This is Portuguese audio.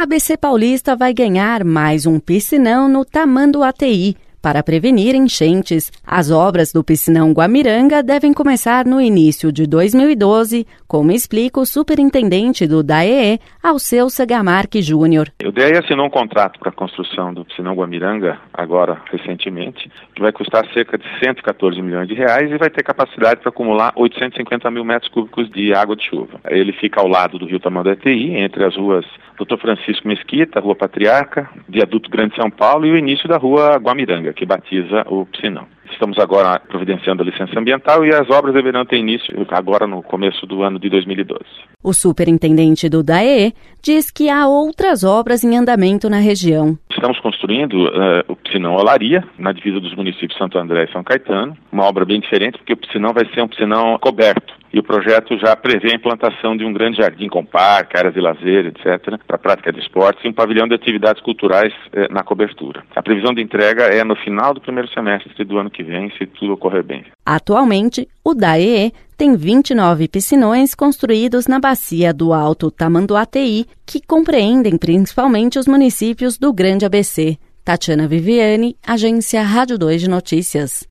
A ABC Paulista vai ganhar mais um piscinão no Tamanduateí. Para prevenir enchentes, as obras do piscinão Guamiranga devem começar no início de 2012, como explica o superintendente do DAEE, Alceu Sagamarque Júnior. O DAEE assinou um contrato para a construção do piscinão Guamiranga, agora recentemente, que vai custar cerca de 114 milhões de reais e vai ter capacidade para acumular 850 mil metros cúbicos de água de chuva. Ele fica ao lado do rio Tamanduateí, entre as ruas Dr. Francisco Mesquita, Rua Patriarca, Viaduto Grande São Paulo e o início da Rua Guamiranga, que batiza o piscinão. Estamos agora providenciando a licença ambiental e as obras deverão ter início agora no começo do ano de 2012. O superintendente do DAEE diz que há outras obras em andamento na região. Estamos construindo o piscinão Olaria, na divisa dos municípios de Santo André e São Caetano, uma obra bem diferente porque o piscinão vai ser um piscinão coberto. E o projeto já prevê a implantação de um grande jardim com parque, áreas de lazer, etc., para a prática de esportes e um pavilhão de atividades culturais na cobertura. A previsão de entrega é no final do primeiro semestre do ano que vem, se tudo ocorrer bem. Atualmente, o DAEE tem 29 piscinões construídos na bacia do Alto Tamanduateí, que compreendem principalmente os municípios do Grande ABC. Tatiana Viviane, Agência Rádio 2 de Notícias.